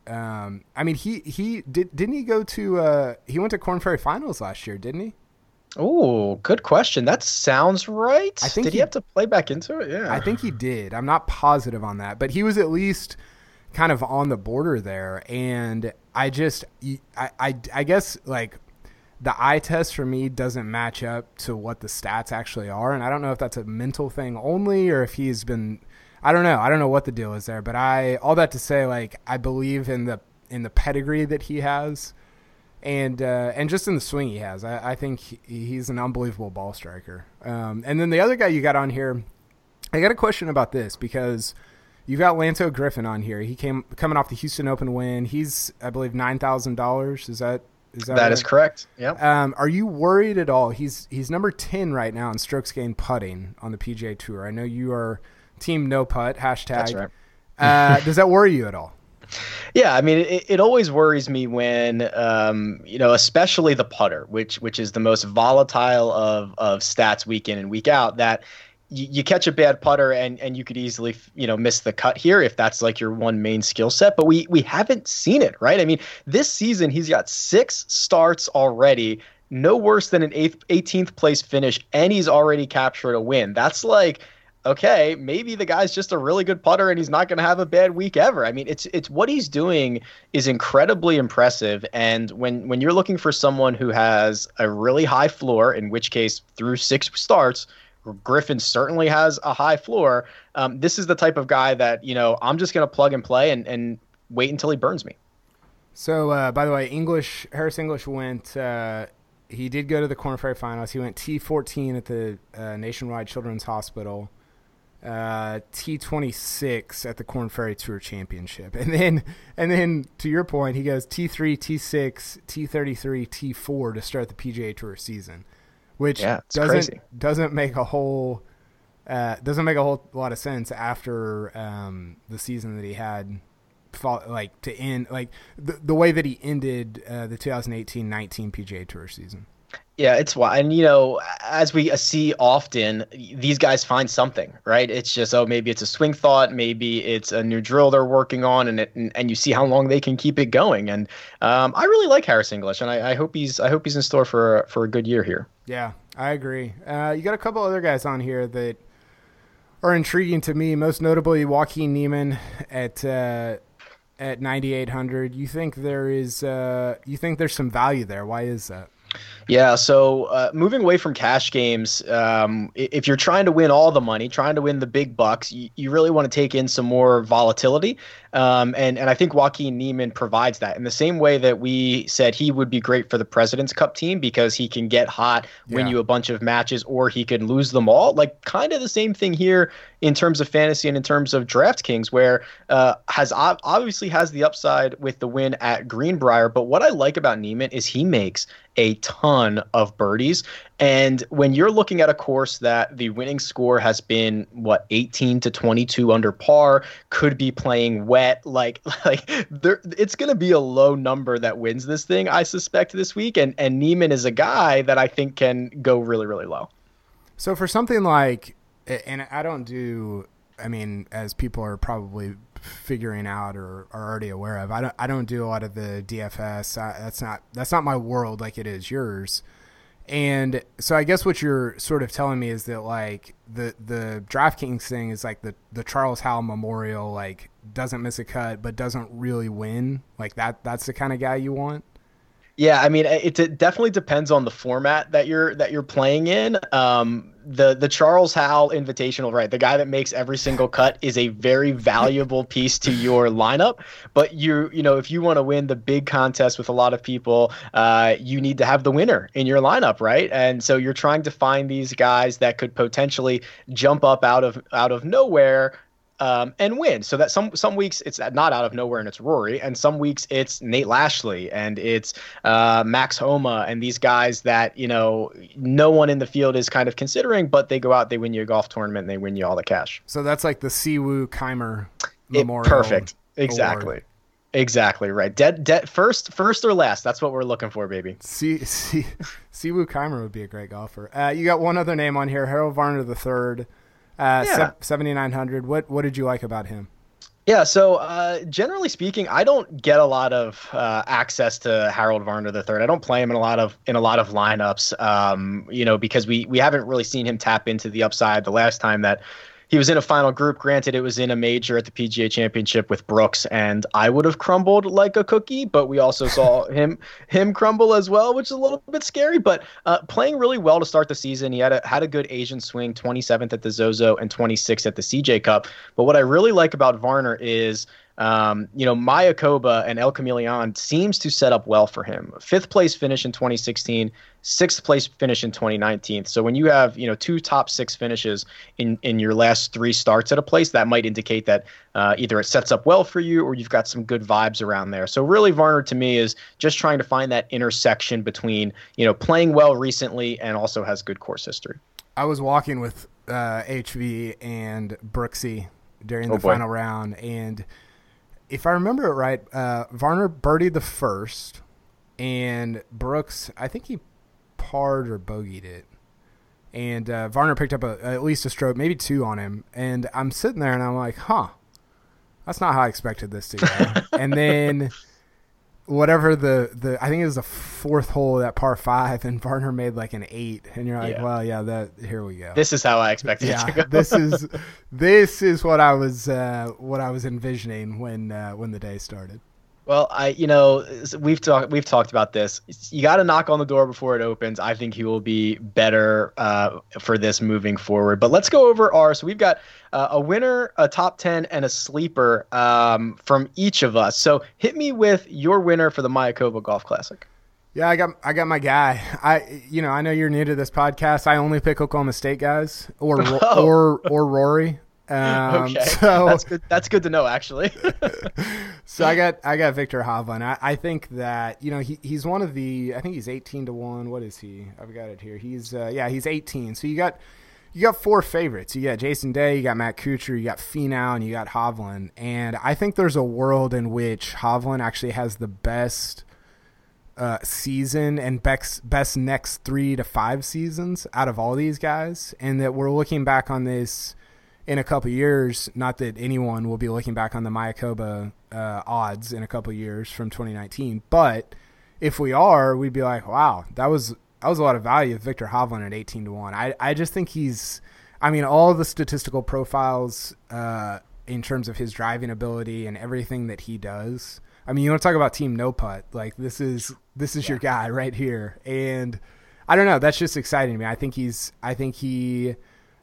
didn't he go to, he went to Korn Ferry Finals last year, didn't he? Oh, good question. That sounds right. I think did he have to play back into it? Yeah. I think he did. I'm not positive on that, but he was at least kind of on the border there. And I guess like the eye test for me doesn't match up to what the stats actually are. And I don't know if that's a mental thing only or if he's been, I don't know what the deal is there, but all that to say, like, I believe in the pedigree that he has and just in the swing he has. I think he's an unbelievable ball striker. And then the other guy you got on here, I got a question about this because you got Lanto Griffin on here. He coming off the Houston Open win. He's, I believe, $9,000. Is that that right? Is correct. Yep. Are you worried at all? He's number 10 right now in strokes gained putting on the PGA Tour. I know you are team no putt, hashtag. That's right. Does that worry you at all? Yeah, I mean, it always worries me when, especially the putter, which is the most volatile of stats week in and week out, that you catch a bad putter and you could easily, miss the cut here if that's like your one main skill set. But we haven't seen it, right? I mean, this season he's got 6 starts already, no worse than an 18th place finish, and he's already captured a win. That's like, okay, maybe the guy's just a really good putter and he's not going to have a bad week ever. I mean, it's what he's doing is incredibly impressive. And when you're looking for someone who has a really high floor, in which case through 6 starts, Griffin certainly has a high floor. This is the type of guy that, I'm just going to plug and play and wait until he burns me. So, by the way, Harris English went. He did go to the Korn Ferry Finals. He went T14 at the Nationwide Children's Hospital, T26 at the Korn Ferry Tour Championship, and then to your point, he goes T3, T6, T33, T4 to start the PGA Tour season, which doesn't make a whole lot of sense after the season that he had. To end the way that he ended the 2018-19 PGA Tour season. Yeah, it's why, and as we see often, these guys find something, right? It's just, maybe it's a swing thought, maybe it's a new drill they're working on, and you see how long they can keep it going. And I really like Harris English, and I hope he's in store for a good year here. Yeah, I agree. You got a couple other guys on here that are intriguing to me, most notably Joaquin Niemann at 9,800. You think there's some value there? Why is that? Yeah, so moving away from cash games, if you're trying to win all the money, trying to win the big bucks, you really want to take in some more volatility. And I think Joaquin Niemann provides that in the same way that we said he would be great for the President's Cup team because he can get hot, win you a bunch of matches, or he can lose them all. Like kind of the same thing here in terms of fantasy and in terms of DraftKings, where obviously has the upside with the win at Greenbrier. But what I like about Niemann is he makes a ton of birdies. And when you're looking at a course that the winning score has been 18 to 22 under par, could be playing wet, it's going to be a low number that wins this thing, I suspect, this week. And Niemann is a guy that I think can go really, really low. So for something like, and I don't do, as people are probably figuring out or are already aware of, I don't do a lot of the DFS. That's not my world like it is yours. And so I guess what you're sort of telling me is that like the DraftKings thing is like the Charles Howell Memorial, like doesn't miss a cut but doesn't really win. Like that's the kind of guy you want. Yeah, it definitely depends on the format that you're playing in. The Charles Howell Invitational, right? The guy that makes every single cut is a very valuable piece to your lineup. But if you want to win the big contest with a lot of people, you need to have the winner in your lineup, right? And so you're trying to find these guys that could potentially jump up out of nowhere. And win. So that some weeks it's not out of nowhere and it's Rory, and some weeks it's Nate Lashley and it's Max Homa and these guys that no one in the field is kind of considering, but they go out, they win you a golf tournament, and they win you all the cash. So that's like the Siwoo Keimer Memorial. Perfect. Exactly. Award. Exactly right. Dead first or last. That's what we're looking for, baby. Siwoo Keimer would be a great golfer. You got one other name on here, Harold Varner III. 7,900. What did you like about him? Yeah, so generally speaking, I don't get a lot of access to Harold Varner III. I don't play him in a lot of lineups, because we haven't really seen him tap into the upside. The last time that he was in a final group, granted it was in a major at the PGA Championship with Brooks, and I would have crumbled like a cookie, but we also saw him crumble as well, which is a little bit scary, but playing really well to start the season. He had a good Asian swing, 27th at the Zozo and 26th at the CJ Cup. But what I really like about Varner is Mayakoba and El Camaleon seems to set up well for him. 5th place finish in 2016, 6th place finish in 2019. So when you have, 2 top 6 finishes in your last 3 starts at a place, that might indicate that either it sets up well for you or you've got some good vibes around there. So really Varner to me is just trying to find that intersection between, playing well recently and also has good course history. I was walking with HV and Brooksy during the final round, and if I remember it right, Varner birdied the first, and Brooks, I think he parred or bogeyed it. And Varner picked up at least a stroke, maybe 2 on him. And I'm sitting there, and I'm like, that's not how I expected this to go. And then whatever the I think it was the 4th hole of that par 5, and Varner made like an 8, and you're like, here we go. This is how I expected it to go. this is what I was envisioning when the day started. Well, we've talked about this. You got to knock on the door before it opens. I think he will be better for this moving forward. But let's go over so we've got a winner, a top 10, and a sleeper from each of us. So hit me with your winner for the Mayakoba Golf Classic. Yeah, I got my guy. I know you're new to this podcast. I only pick Oklahoma State guys or Rory. Okay, so that's good to know, actually. So I got Viktor Hovland. I think that he's one of the. I think he's 18-1. What is he? I've got it here. He's 18. So you got four favorites. You got Jason Day, you got Matt Kuchar, you got Finau, and you got Hovland. And I think there's a world in which Hovland actually has the best season and best next 3 to 5 seasons out of all these guys, and that we're looking back on this in a couple of years. Not that anyone will be looking back on the Mayakoba odds in a couple of years from 2019, but if we are, we'd be like, wow, that was a lot of value of Viktor Hovland at 18-1. I just think all the statistical profiles in terms of his driving ability and everything that he does. I mean, you want to talk about team no putt, like this is your guy right here. And I don't know, that's just exciting to me. I think he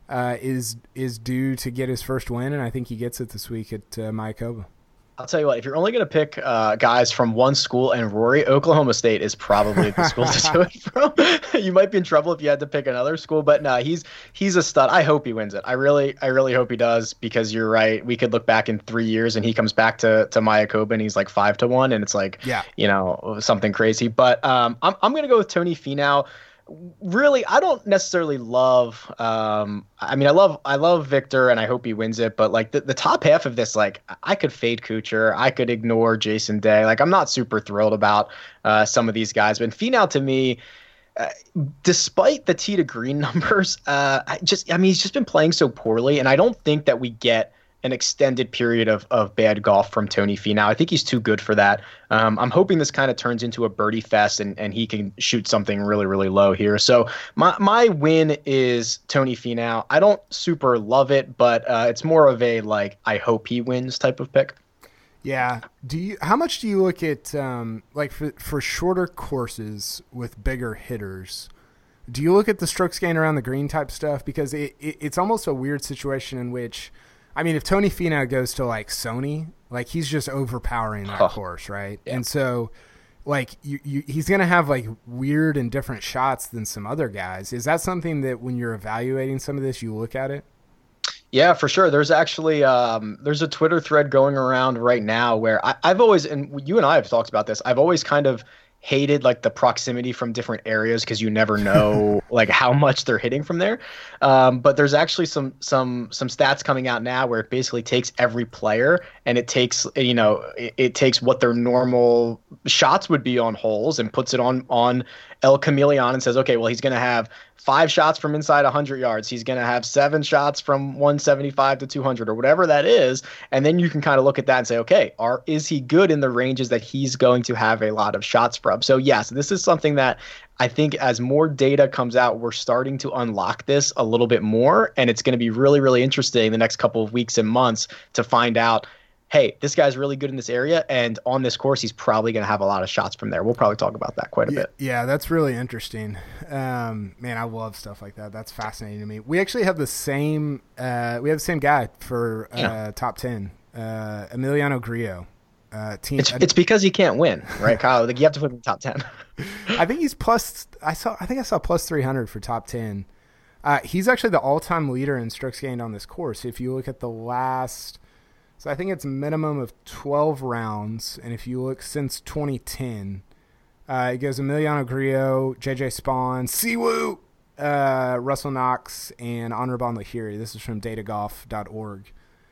is due to get his first win, and I think he gets it this week at Mayakoba. I'll tell you what, if you're only going to pick guys from one school and Rory, Oklahoma State is probably the school to do it from. You might be in trouble if you had to pick another school, but no, he's a stud. I hope he wins it. I really hope he does, because you're right. We could look back in 3 years and he comes back to Mayakoba and he's like 5-1, and it's like, something crazy. But I'm going to go with Tony Finau. Really, I don't necessarily love. I love Viktor, and I hope he wins it. But like the top half of this, like I could fade Kuchar, I could ignore Jason Day. Like I'm not super thrilled about some of these guys. But Finau, to me, despite the tee to green numbers, he's just been playing so poorly, and I don't think that we get an extended period of bad golf from Tony Finau. I think he's too good for that. I'm hoping this kind of turns into a birdie fest and he can shoot something really, really low here. So my win is Tony Finau. I don't super love it, but it's more of a like I hope he wins type of pick. Yeah. How much do you look at like for shorter courses with bigger hitters? Do you look at the strokes gained around the green type stuff? Because it's almost a weird situation in which, I mean, if Tony Finau goes to like Sony, like he's just overpowering that course, right? Yeah. And so, like he's gonna have like weird and different shots than some other guys. Is that something that when you're evaluating some of this, you look at it? Yeah, for sure. There's actually there's a Twitter thread going around right now where I've always, and you and I have talked about this, I've always kind of hated like the proximity from different areas because you never know like how much they're hitting from there. But there's actually some stats coming out now where it basically takes every player and it takes it takes what their normal shots would be on holes and puts it on El Chameleon and says, okay, well, he's going to have 5 shots from inside 100 yards. He's going to have 7 shots from 175 to 200 or whatever that is. And then you can kind of look at that and say, okay, is he good in the ranges that he's going to have a lot of shots from? So yes, this is something that I think as more data comes out, we're starting to unlock this a little bit more. And it's going to be really, really interesting the next couple of weeks and months to find out, hey, this guy's really good in this area, and on this course, he's probably going to have a lot of shots from there. We'll probably talk about that quite a bit. Yeah, that's really interesting. Man, I love stuff like that. That's fascinating to me. We actually have the same guy for top 10, Emiliano Grillo. It's because he can't win, right, Kyle? Like you have to put him in the top 10. I think he's plus. I saw plus 300 for top 10. He's actually the all-time leader in strokes gained on this course. If you look at the last. So I think it's minimum of 12 rounds, and if you look since 2010, it goes Emiliano Grillo, JJ Spawn, Siwoo, Russell Knox, and Anirban Lahiri. This is from datagolf.org.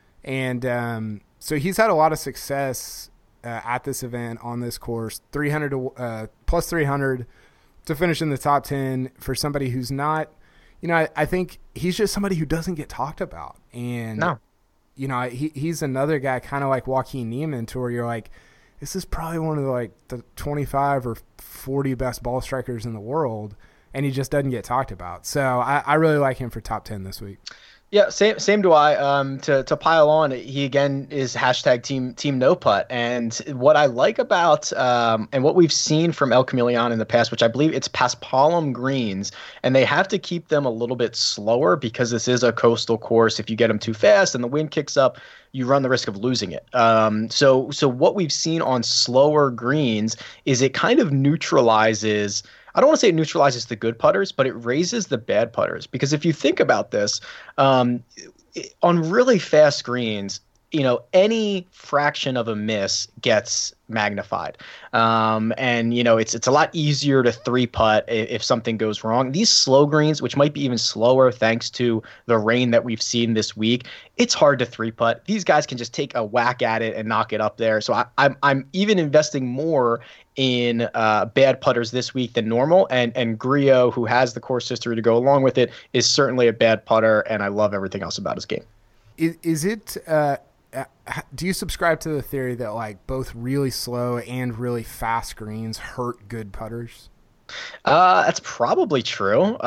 And so he's had a lot of success at this event on this course, plus 300 to finish in the top 10 for somebody who's not, I think he's just somebody who doesn't get talked about. And no. He's another guy kind of like Joaquin Niemann, to where you're like, this is probably one of the 25 or 40 best ball strikers in the world, and he just doesn't get talked about. So I really like him for top 10 this week. Yeah, same do I. To pile on, he again is hashtag team no putt. And what I like about and what we've seen from El Camaleon in the past, which I believe it's Paspalum greens, and they have to keep them a little bit slower because this is a coastal course. If you get them too fast and the wind kicks up, you run the risk of losing it. So what we've seen on slower greens is it kind of neutralizes. I don't want to say it neutralizes the good putters, but it raises the bad putters. Because if you think about this, on really fast greens, any fraction of a miss gets magnified. And it's a lot easier to three putt if something goes wrong. These slow greens, which might be even slower thanks to the rain that we've seen this week, it's hard to three putt. These guys can just take a whack at it and knock it up there. So I'm even investing more in bad putters this week than normal. And Griot, who has the course history to go along with it, is certainly a bad putter, and I love everything else about his game. Is it do you subscribe to the theory that like both really slow and really fast greens hurt good putters? That's probably true.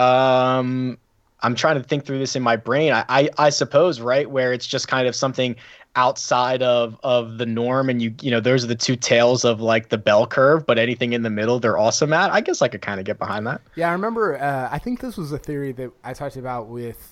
I'm trying to think through this in my brain. I suppose, right, where it's just kind of something outside of the norm, and those are the two tails of like the bell curve, but anything in the middle they're awesome at. I guess I could kind of get behind that. Yeah, I remember I think this was a theory that I talked about with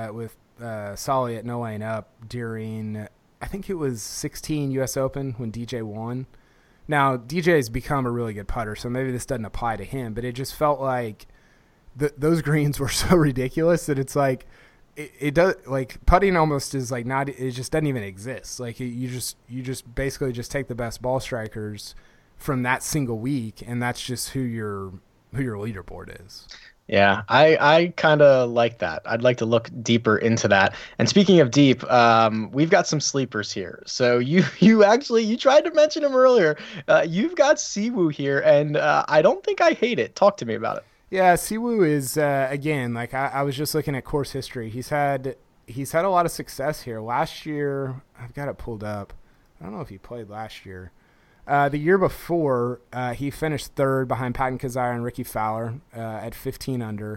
Solly at No Lane Up during, I think it was 16 US Open when DJ won. Now DJ's become a really good putter, so maybe this doesn't apply to him, but it just felt like those greens were so ridiculous that it's like it does, like putting almost is like not, it just doesn't even exist. Like you just basically just take the best ball strikers from that single week, and that's just who your leaderboard is. Yeah, I kind of like that. I'd like to look deeper into that. And speaking of deep, we've got some sleepers here. So you tried to mention him earlier. You've got Siwoo here, and I don't think I hate it. Talk to me about it. Yeah, Siwoo is again, like I was just looking at course history. He's had a lot of success here. Last year, I've got it pulled up. I don't know if he played last year. The year before, he finished third behind Patton Kizzire and Ricky Fowler at 15 under.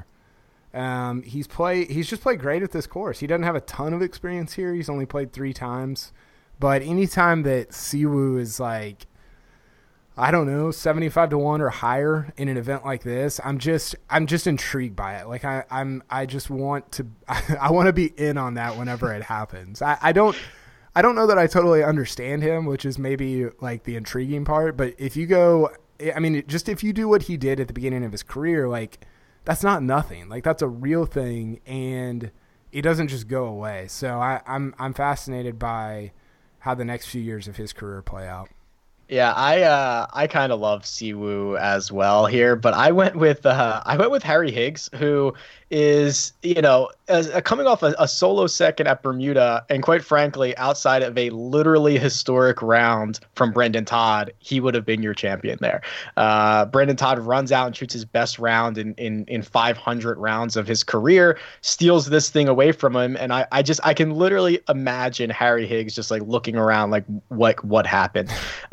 He's just played great at this course. He doesn't have a ton of experience here. He's only played 3 times. But anytime that Siwoo is like, I don't know, 75-1 or higher in an event like this, I'm just intrigued by it. Like I just want to I want to be in on that whenever it happens. I don't know that I totally understand him, which is maybe like the intriguing part. But if you go, I mean, just if you do what he did at the beginning of his career, like that's not nothing. Like that's a real thing, and it doesn't just go away. So I'm fascinated by how the next few years of his career play out. Yeah, I kind of love Siwoo as well here, but I went with Harry Higgs, who is coming off a solo second at Bermuda, and quite frankly, outside of a literally historic round from Brendan Todd, he would have been your champion there. Brendan Todd runs out and shoots his best round in 500 rounds of his career, steals this thing away from him, and I can literally imagine Harry Higgs just like looking around like what happened.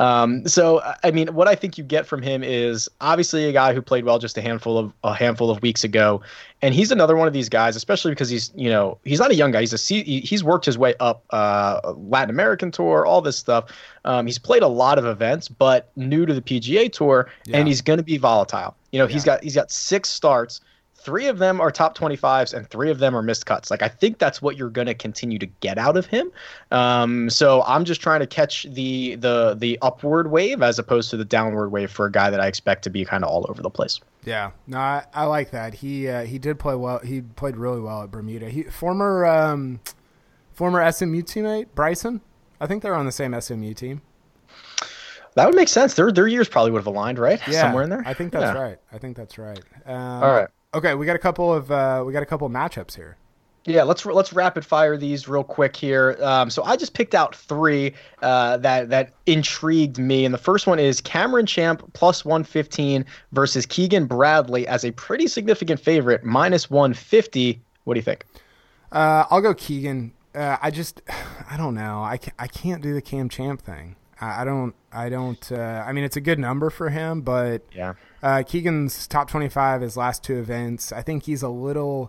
So I mean, what I think you get from him is obviously a guy who played well just a handful of weeks ago, and he's another one of these guys, especially because he's not a young guy. He's worked his way up Latin American tour, all this stuff. He's played a lot of events, but new to the PGA Tour, and he's going to be volatile. He's got 6 starts. 3 of them are top 25s and 3 of them are missed cuts. Like I think that's what you're going to continue to get out of him. So I'm just trying to catch the upward wave as opposed to the downward wave for a guy that I expect to be kind of all over the place. Yeah, no, I like that. He did play well. He played really well at Bermuda. Former SMU teammate Bryson. I think they're on the same SMU team. That would make sense. Their years probably would have aligned, right? Yeah, somewhere in there. I think that's right. All right. Okay, we got a couple of matchups here. Yeah, let's rapid fire these real quick here. So I just picked out 3 that intrigued me, and the first one is Cameron Champ plus 115 versus Keegan Bradley as a pretty significant favorite minus 150. What do you think? I'll go Keegan. I don't know. I can't do the Cam Champ thing. I don't. I mean, it's a good number for him, but yeah. Keegan's top 25 his last 2 events. I think he's a little.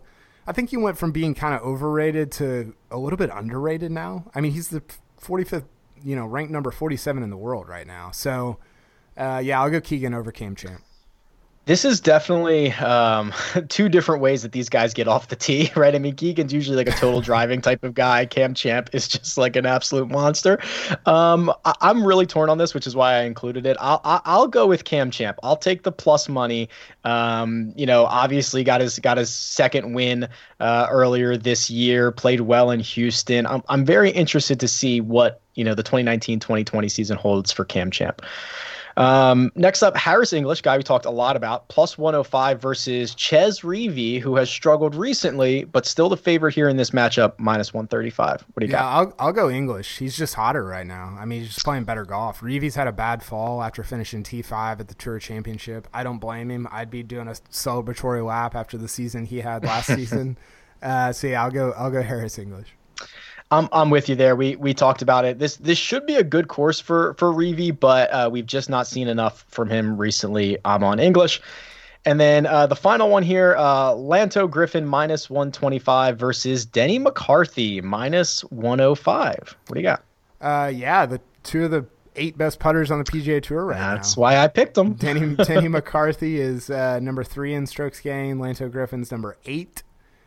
I think he went from being kind of overrated to a little bit underrated now. I mean, he's the 45th, ranked number 47 in the world right now. So, I'll go Keegan over Cam Champ. This is definitely two different ways that these guys get off the tee, right? I mean, Keegan's usually like a total driving type of guy. Cam Champ is just like an absolute monster. I'm really torn on this, which is why I included it. I'll go with Cam Champ. I'll take the plus money. Obviously got his second win earlier this year. Played well in Houston. I'm very interested to see what the 2019-2020 season holds for Cam Champ. Next up, Harris English, guy we talked a lot about, plus 105 versus Chez Reavie, who has struggled recently, but still the favorite here in this matchup, minus 135. What do you got? I'll go English. He's just hotter right now. I mean, he's just playing better golf. Reavie's had a bad fall after finishing T5 at the Tour Championship. I don't blame him. I'd be doing a celebratory lap after the season he had last season. I'll go Harris English. I'm with you there. We talked about it. This should be a good course for Reavie, but we've just not seen enough from him recently. I'm on English. And then the final one here, Lanto Griffin minus 125 versus Denny McCarthy minus 105. What do you got? The two of the 8 best putters on the PGA Tour right now. That's why I picked them. Denny McCarthy is number 3 in strokes gained. Lanto Griffin's number 8.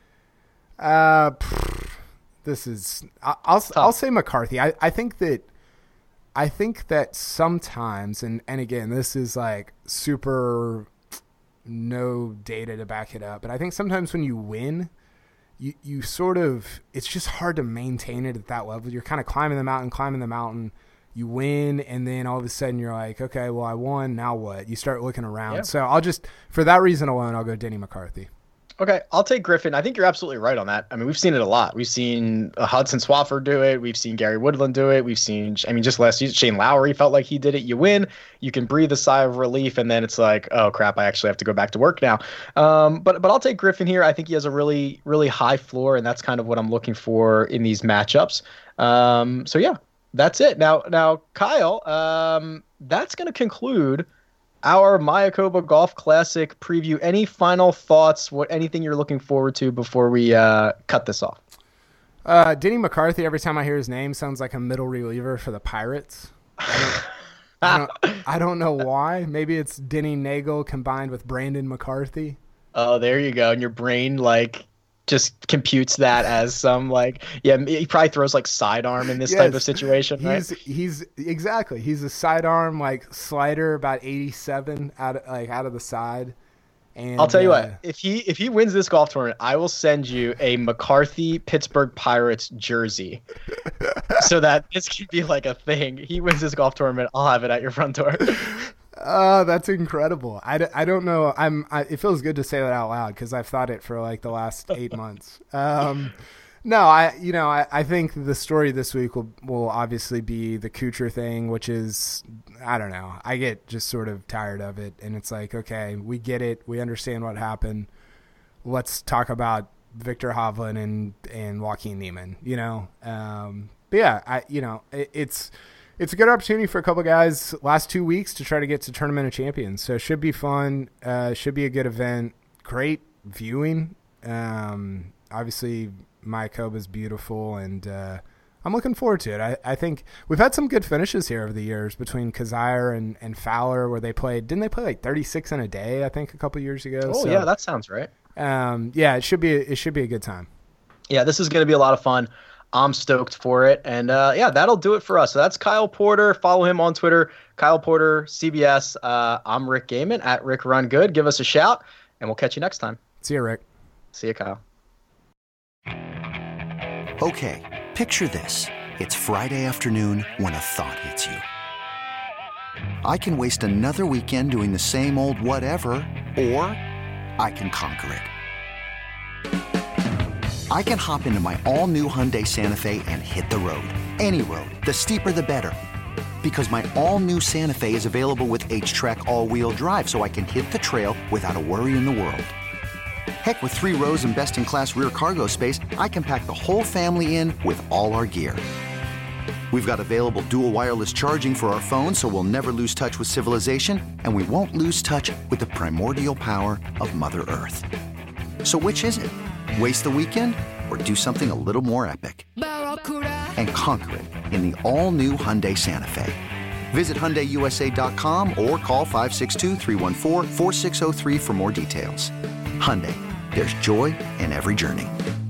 This is I'll say McCarthy. I think that sometimes, and again, this is like super no data to back it up, but I think sometimes when you win, you sort of, it's just hard to maintain it at that level. You're kind of climbing the mountain, you win, and then all of a sudden you're like, okay, well, I won, now what? You start looking around. Yeah. So for that reason alone, I'll go Denny McCarthy. Okay, I'll take Griffin. I think you're absolutely right on that. I mean, we've seen it a lot. We've seen Hudson Swafford do it. We've seen Gary Woodland do it. We've seen, just last season, Shane Lowry felt like he did it. You win, you can breathe a sigh of relief, and then it's like, oh, crap, I actually have to go back to work now. But I'll take Griffin here. I think he has a really, really high floor, and that's kind of what I'm looking for in these matchups. That's it. Now, Kyle, that's going to conclude our Mayakoba Golf Classic preview. Any final thoughts? Anything you're looking forward to before we cut this off? Denny McCarthy, every time I hear his name, sounds like a middle reliever for the Pirates. I don't know why. Maybe it's Denny Nagel combined with Brandon McCarthy. Oh, there you go. And your brain just computes that as some he probably throws sidearm in this type of situation, right? He's exactly. He's a sidearm slider about 87 out of the side. And I'll tell you what, if he wins this golf tournament, I will send you a McCarthy Pittsburgh Pirates jersey so that this could be a thing. He wins this golf tournament, I'll have it at your front door. Oh, that's incredible. I don't know. It feels good to say that out loud because I've thought it for the last 8 months. I think the story this week will obviously be the Kuchar thing, which is, I don't know. I get just sort of tired of it. And it's like, okay, we get it. We understand what happened. Let's talk about Victor Hovland and Joaquin Niemann, But yeah, it's a good opportunity for a couple of guys last 2 weeks to try to get to Tournament of Champions. So it should be fun. Should be a good event. Great viewing. Obviously, Mayakoba is beautiful, and I'm looking forward to it. I think we've had some good finishes here over the years between Kazire and Fowler, where didn't they play 36 in a day, I think, a couple of years ago? Oh, yeah, that sounds right. It should be a good time. Yeah, this is going to be a lot of fun. I'm stoked for it. And that'll do it for us. So that's Kyle Porter. Follow him on Twitter, Kyle Porter, CBS. I'm Rick Gaiman at Rick Run Good. Give us a shout, and we'll catch you next time. See you, Rick. See you, Kyle. Okay, picture this. It's Friday afternoon when a thought hits you. I can waste another weekend doing the same old whatever, or I can conquer it. I can hop into my all-new Hyundai Santa Fe and hit the road. Any road. The steeper, the better. Because my all-new Santa Fe is available with H-Track all-wheel drive, so I can hit the trail without a worry in the world. Heck, with 3 rows and best-in-class rear cargo space, I can pack the whole family in with all our gear. We've got available dual wireless charging for our phones, so we'll never lose touch with civilization, and we won't lose touch with the primordial power of Mother Earth. So which is it? Waste the weekend or do something a little more epic and conquer it in the all-new Hyundai Santa Fe. Visit HyundaiUSA.com or call 562-314-4603 for more details. Hyundai, there's joy in every journey.